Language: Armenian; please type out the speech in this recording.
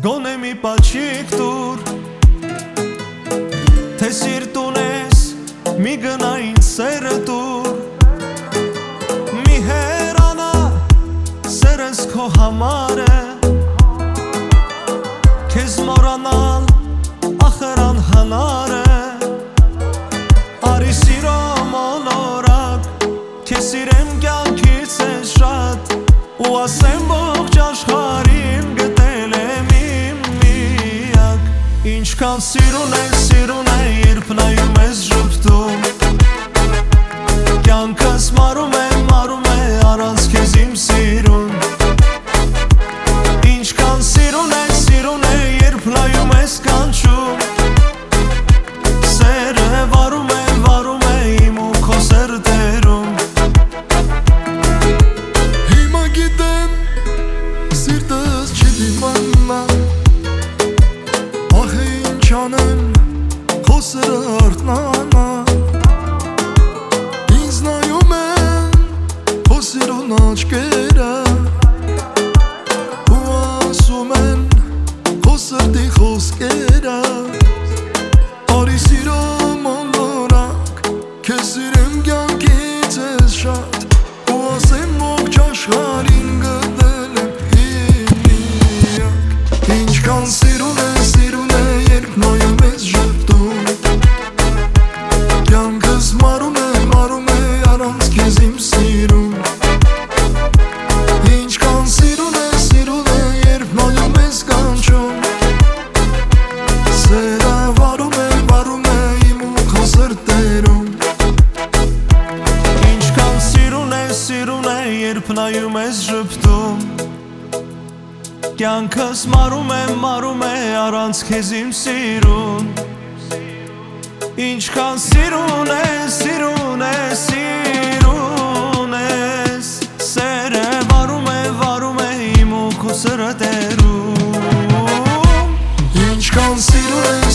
Գոնե մի պաչիկ տուր, թե սիրտ ունես մի գնային սերը տուր, մի հերանա սերս քո համար է, քեզ մորանալ ախր անհնար է, արի սիրո մոլորակ, քեզ սիրեմ կյանքից է շատ, ու ասեմ ողջ աշխարհին գտել եմ իմ միակ, ինչքան սիրուն է, երբ նայում ես ժպտում, կյանքս մարում է, առանց քեզ իմ սիրուն, ինչքան սիրուն է, երբ նայում ես կանչում, սերը վարում է իմ ու քո սրտերում, հիմա գիտեմ սիրտս չի դիմանա, ախ ինչ անեմ քո սերը արթնանա, ինձ նայում են քո սիրուն աչքերը ու ասում են քո սրտի խոսքերը, արի սիրո մոլորակ, քեզ սիրեմ կյանքից ես շատ, ու ասեմ ողջ աշխարհին գտել եմ իմ միակ, ինչքան սիրուն է, երբ նայում ես ժպտում, կյանքս մարում է, առանց քեզ իմ սիրուն, ինչքան սիրուն է, երբ նայում ես կանչում, սերը վարում է իմ ու քո սրտերում, ինչքան սիրուն է, երբ նայում ես ժպտում, կյանքս մարում է, առանց քեզ իմ սիրուն, ինչքան սիրուն ես, սերը վարում է իմ ու քո սրտերում, ինչքան սիրուն